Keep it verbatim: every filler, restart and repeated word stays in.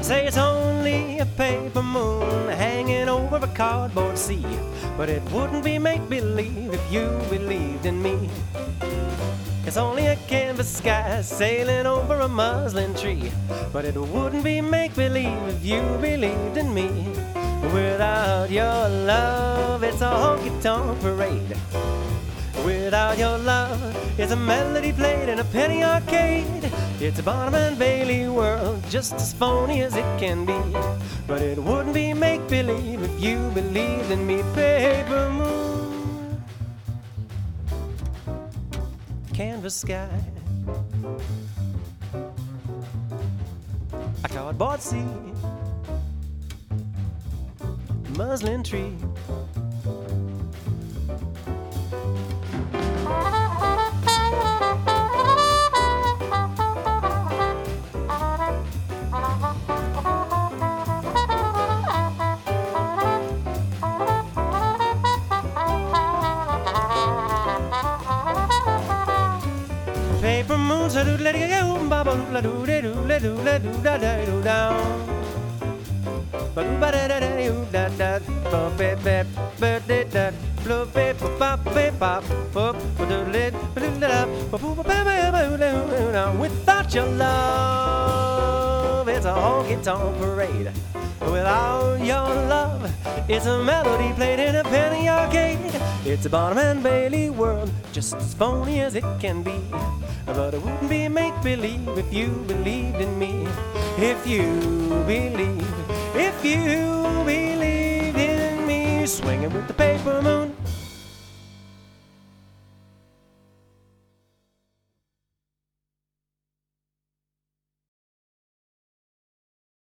Say it's only a paper moon hanging over a cardboard sea, but it wouldn't be make-believe if you believed in me. It's only a canvas sky sailing over a muslin tree, but it wouldn't be make-believe if you believed in me. Without your love, it's a honky-tonk parade. Without your love, it's a melody played in a penny arcade. It's a Barnum and Bailey world, just as phony as it can be, but it wouldn't be make-believe if you believed in me. Paper moon, canvas sky, a cardboard sea, muslin tree. Paper moon, so do let it go, baba, la do de do, la do, la do, da da do down. Ba do ba da da da do da da, ba ba ba ba da da, blow ba ba ba ba ba ba do let ba do da da, ba ba ba ba ba do da. Without your love, it's a honky-tonk parade. Without your love, it's a melody played in a penny arcade. It's a Barnum and Bailey world, just as phony as it can be, but it wouldn't be make-believe if you believed in me. If you believe, if you believed in me, swinging with the paper moon.